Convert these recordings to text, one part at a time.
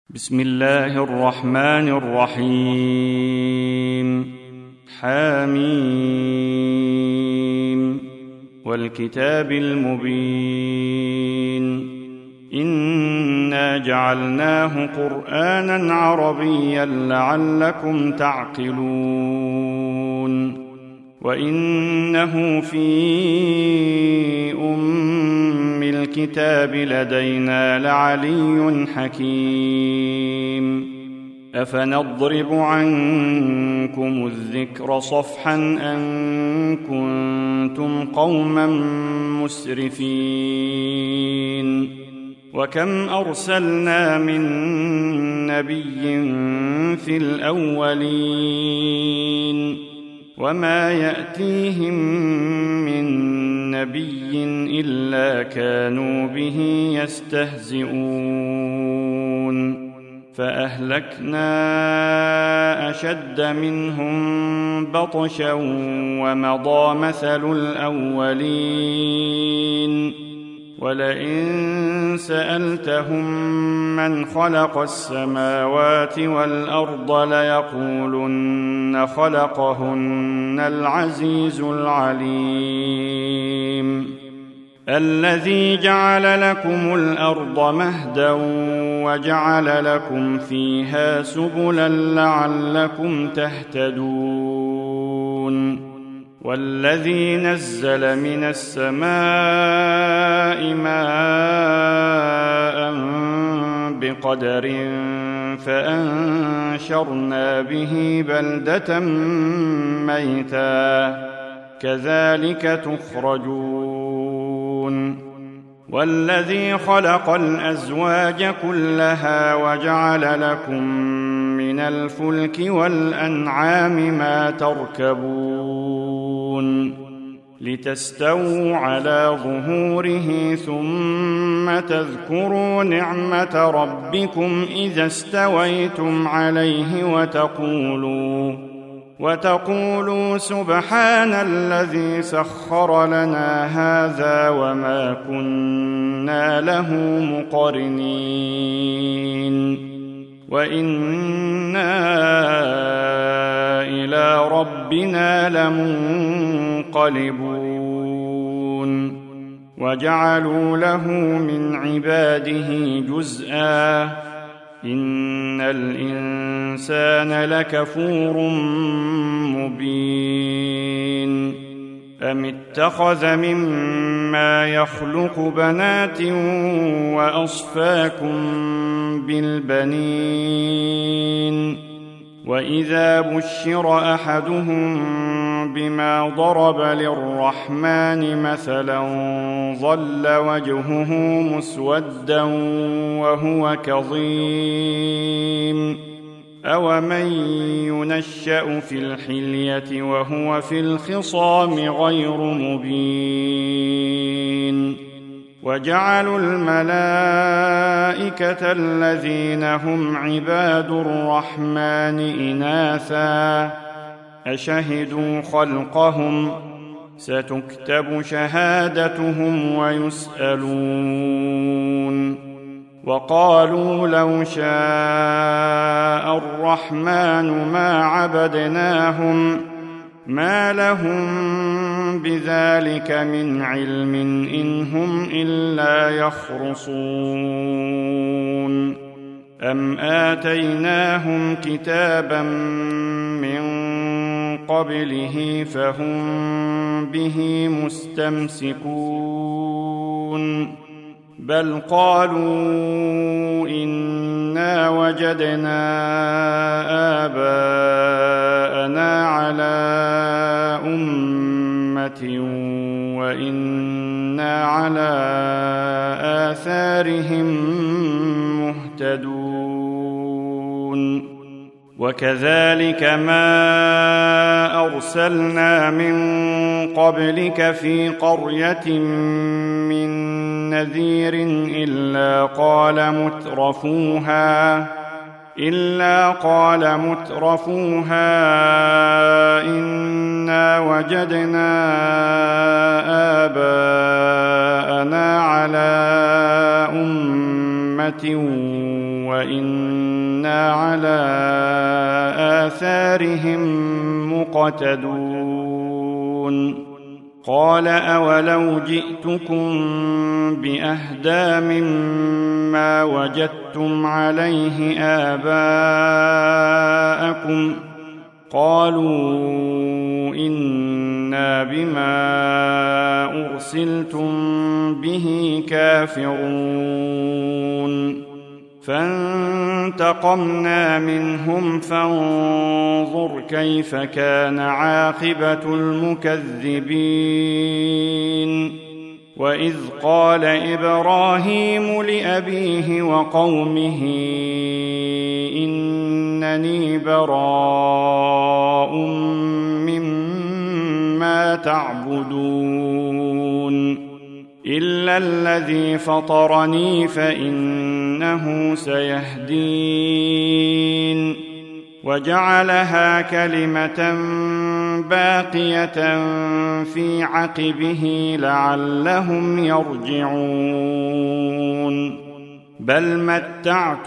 بسم الله الرحمن الرحيم. حميم والكتاب المبين. إنا جعلناه قرآنا عربيا لعلكم تعقلون. وإنه في الكتاب لدينا لعلي حكيم. أفنضرب عنكم الذكر صفحا أن كنتم قوما مسرفين. وكم أرسلنا من نبي في الأولين وما يأتيهم من نبي إلا كانوا به يستهزئون. فأهلكنا أشد منهم بطشا ومضى مثل الأولين. ولئن سألتهم من خلق السماوات والأرض ليقولن خلقهن العزيز العليم. الذي جعل لكم الأرض مهدا وجعل لكم فيها سبلا لعلكم تهتدون. والذي نزل من السماء ماء بقدر فأنشرنا به بلدة ميتا كذلك تخرجون. والذي خلق الأزواج كلها وجعل لكم من الفلك والأنعام ما تركبون لتستووا على ظهوره ثم تذكروا نعمة ربكم إذا استويتم عليه وتقولوا سبحان الذي سخر لنا هذا وما كنا له مقرنين وإنا إلى ربنا لمنقلبون. وجعلوا له من عباده جزءا إن الإنسان لكفور مبين. أم اتخذ مما يخلق بنات وأصفاكم بالبنين. وإذا بشر أحدهم بما ضرب للرحمن مثلا ظل وجهه مسودا وهو كظيم. أومن ينشأ في الحلية وهو في الخصام غير مبين. وجعلوا الملائكة الذين هم عباد الرحمن إناثا أشهدوا خلقهم ستكتب شهادتهم ويسألون. وقالوا لو شاء الرحمن ما عبدناهم ما لهم بذلك من علم إن هم إلا يخرصون. أم آتيناهم كتابا من قبله فهم به مستمسكون. بل قالوا إنا وجدنا آباءنا على أمة وإنا على آثارهم مهتدون. وكذلك ما أرسلنا من قبلك في قرية من نذير إلا قال مترفوها إنا وجدنا آباءنا على أمة وإنا وإنا على آثارهم مقتدون قال أولو جئتكم بأهدى مما وجدتم عليه آباءكم قالوا إنا بما أرسلتم به كافرون فانتقمنا منهم فانظر كيف كان عاقبة المكذبين وإذ قال إبراهيم لأبيه وقومه إنني براء مما تعبدون إلا الذي فطرني فإنه سيهدين وجعلها كلمة باقية في عقبه لعلهم يرجعون بل متعت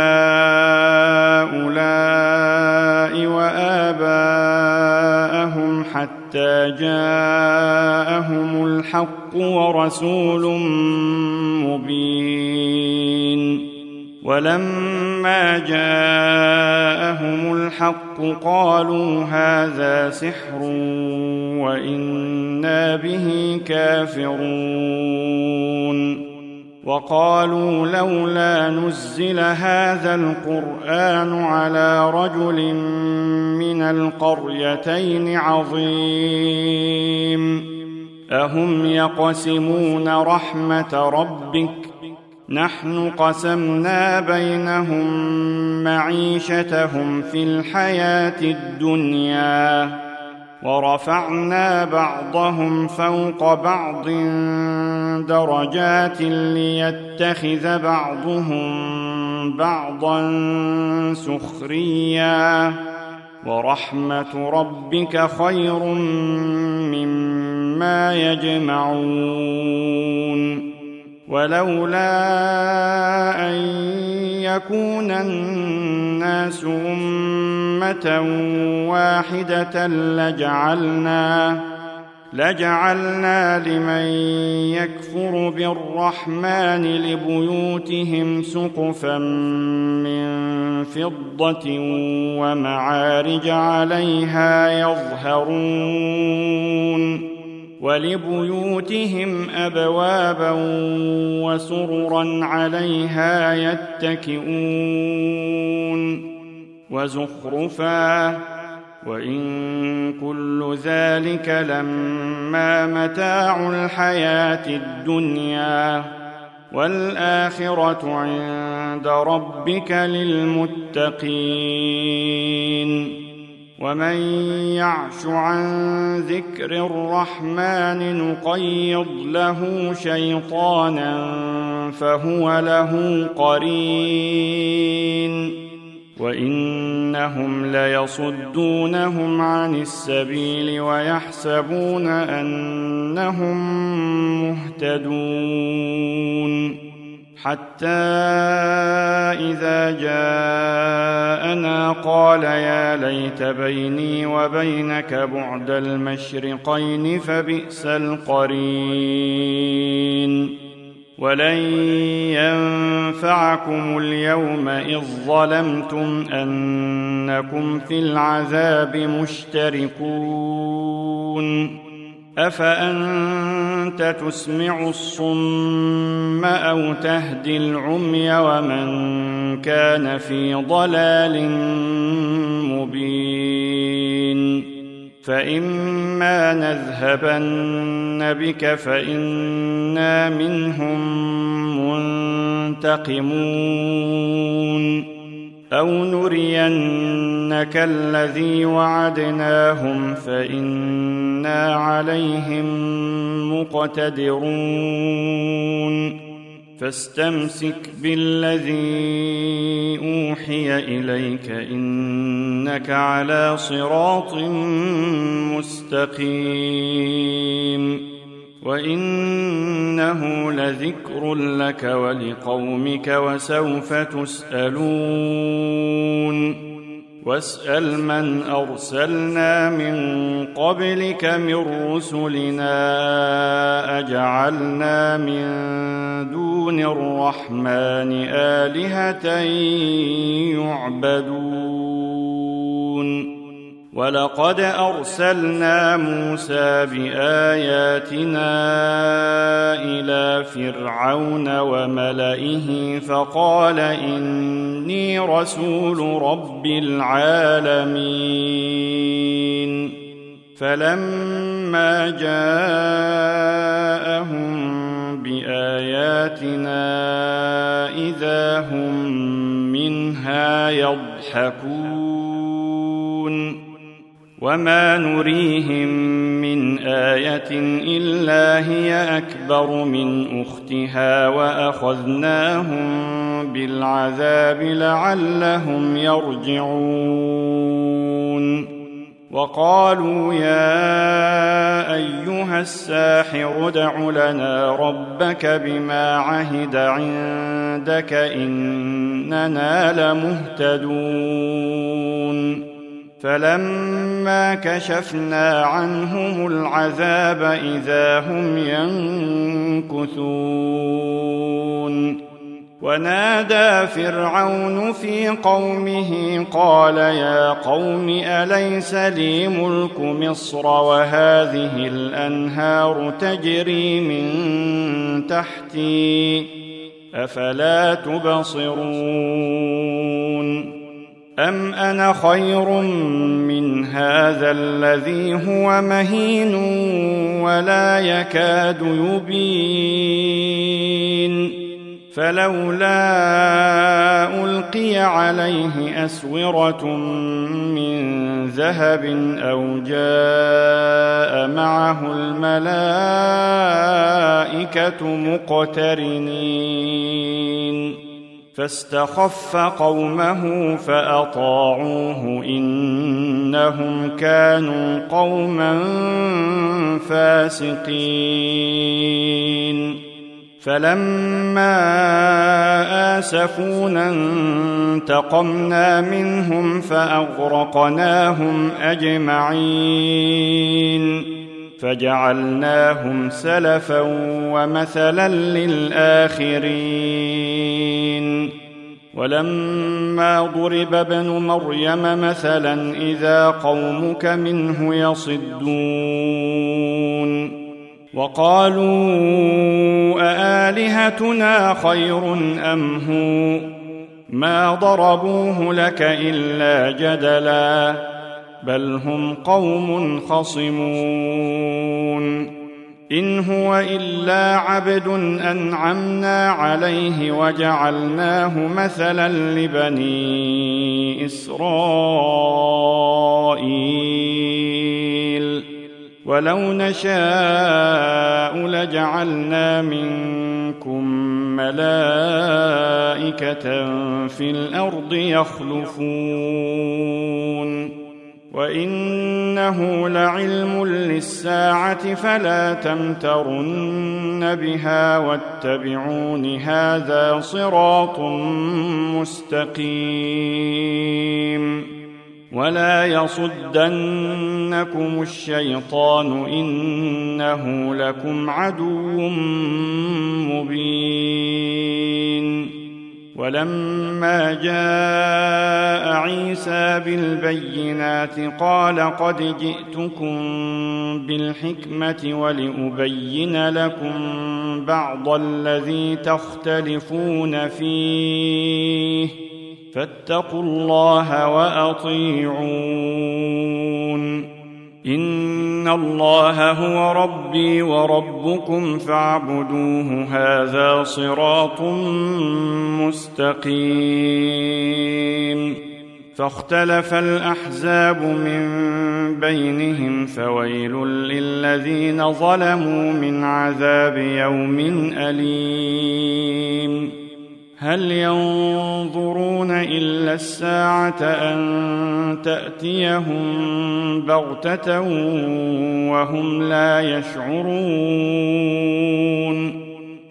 هؤلاء وآباءهم حتى جاءهم الحق ورسول مبين ولما جاءهم الحق قالوا هذا سحر وإنا به كافرون وقالوا لولا نزل هذا القرآن على رجل من القريتين عظيم أهم يقسمون رحمة ربك نحن قسمنا بينهم معيشتهم في الحياة الدنيا ورفعنا بعضهم فوق بعض درجات ليتخذ بعضهم بعضا سخريا ورحمة ربك خير مما يجمعون ولولا أن يكون الناس أمة واحدة لجعلنا لمن يكفر بالرحمن لبيوتهم سقفا من فضة ومعارج عليها يظهرون ولبيوتهم أبوابا وسررا عليها يتكئون وزخرفا وإن كل ذلك لما متاع الحياة الدنيا والآخرة عند ربك للمتقين ومن يعش عن ذكر الرحمن نقيض له شيطانا فهو له قرين وإنهم ليصدونهم عن السبيل ويحسبون أنهم مهتدون حتى إذا جاءنا قال يا ليت بيني وبينك بعد المشرقين فبئس القرين ولن ينفعكم اليوم إذ ظلمتم أنكم في العذاب مشتركون أفأنت تسمع الصم أو تهدي العمي ومن كان في ضلال مبين فإما نذهبن بك فإنا منهم منتقمون أو نرينك الذي وعدناهم فإنا عليهم مقتدرون فاستمسك بالذي أوحي إليك إنك على صراط مستقيم وإنه لذكر لك ولقومك وسوف تسألون واسأل من أرسلنا من قبلك من رسلنا أجعلنا من دون الرحمن آلهة يعبدون ولقد أرسلنا موسى بآياتنا إلى فرعون وملئه فقال إني رسول رب العالمين فلما جاءهم بآياتنا إذا هم منها يضحكون وما نريهم من آية إلا هي أكبر من أختها وأخذناهم بالعذاب لعلهم يرجعون وقالوا يا أيها الساحر ادع لنا ربك بما عهد عندك إننا لمهتدون فلما كشفنا عنهم العذاب إذا هم ينكثون ونادى فرعون في قومه قال يا قوم أليس لي ملك مصر وهذه الأنهار تجري من تحتي أفلا تبصرون أم أنا خير من هذا الذي هو مهين ولا يكاد يبين فلولا ألقي عليه أسورة من ذهب أو جاء معه الملائكة مقترنين فاستخف قومه فأطاعوه إنهم كانوا قوما فاسقين فلما آسفونا انتقمنا منهم فأغرقناهم أجمعين فجعلناهم سلفا ومثلا للآخرين ولما ضرب ابن مريم مثلا إذا قومك منه يصدون وقالوا أآلهتنا خير أم هو ما ضربوه لك إلا جدلا بل هم قوم خصمون إن هو إلا عبد أنعمنا عليه وجعلناه مثلا لبني إسرائيل ولو نشاء لجعلنا منكم ملائكة في الأرض يخلفون وإنه لعلم للساعة فلا تمترن بها واتبعون هذا صراط مستقيم ولا يصدنكم الشيطان إنه لكم عدو مبين ولما جاء عيسى بالبينات قال قد جئتكم بالحكمة ولأبين لكم بعض الذي تختلفون فيه فاتقوا الله وأطيعون إن الله هو ربي وربكم فاعبدوه هذا صراط مستقيم فاختلف الأحزاب من بينهم فويل للذين ظلموا من عذاب يوم أليم هل ينظرون إلا الساعة أن تأتيهم بغتة وهم لا يشعرون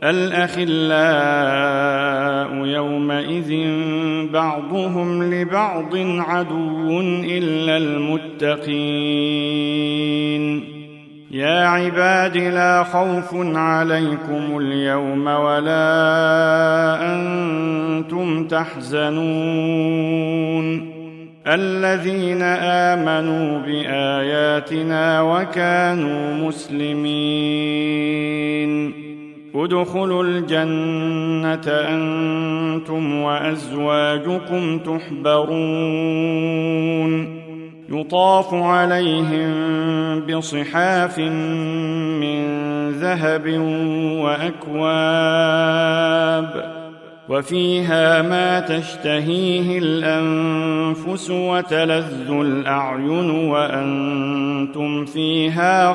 الأخلاء يومئذ بعضهم لبعض عدو إلا المتقين يا عباد لا خوف عليكم اليوم ولا أنتم تحزنون الذين آمنوا بآياتنا وكانوا مسلمين ادخلوا الجنة أنتم وأزواجكم تحبرون يطاف عليهم بصحاف من ذهب وأكواب وفيها ما تشتهيه الأنفس وتلذ الأعين وأنتم فيها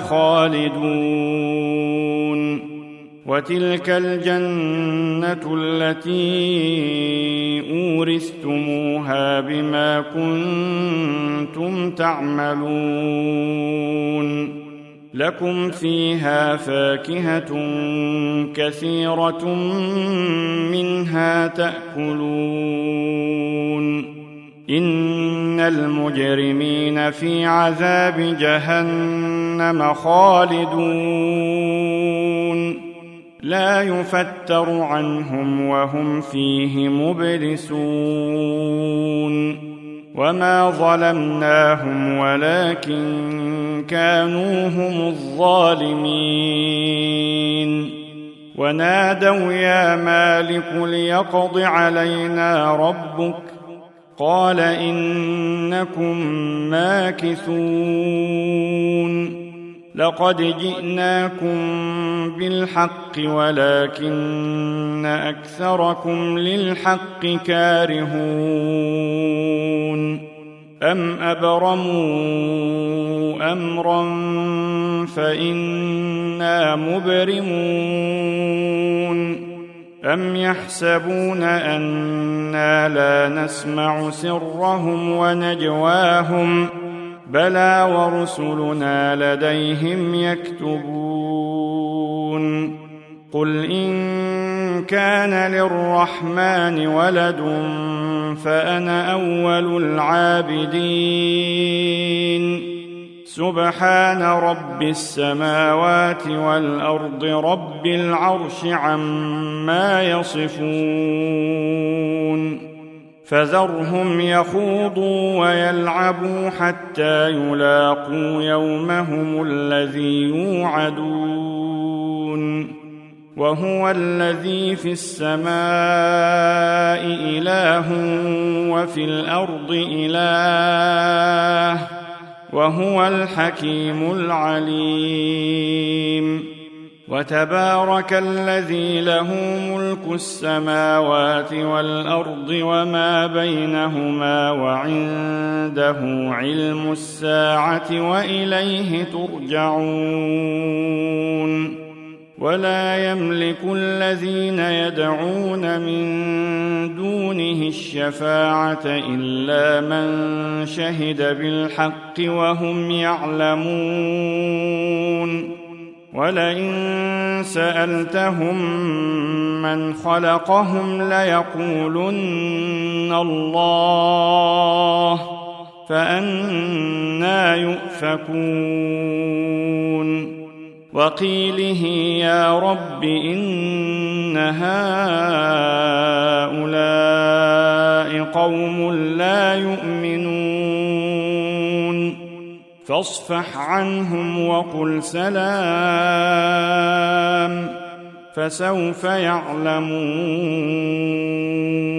خالدون وتلك الجنة التي أورثتموها بما كنتم تعملون لكم فيها فاكهة كثيرة منها تأكلون إن المجرمين في عذاب جهنم خالدون لا يفتر عنهم وهم فيه مبلسون وما ظلمناهم ولكن كانوا هم الظالمين ونادوا يا مالك ليقض علينا ربك قال إنكم ماكثون لقد جئناكم بالحق ولكن أكثركم للحق كارهون أم أبرموا أمرا فإنا مبرمون أم يحسبون أنا لا نسمع سرهم ونجواهم بلى ورسلنا لديهم يكتبون قل إن كان للرحمن ولد فأنا أول العابدين سبحان رب السماوات والأرض رب العرش عما يصفون فذرهم يخوضوا ويلعبوا حتى يلاقوا يومهم الذي يوعدون وهو الذي في السماء إله وفي الأرض إله وهو الحكيم العليم وتبارك الذي له ملك السماوات والأرض وما بينهما وعنده علم الساعة وإليه ترجعون ولا يملك الذين يدعون من دونه الشفاعة إلا من شهد بالحق وهم يعلمون ولئن سألتهم من خلقهم ليقولن الله فأنى يؤفكون وقيله يا رب إن هؤلاء قوم لا يؤمنون فاصفح عنهم وقل سلام فسوف يعلمون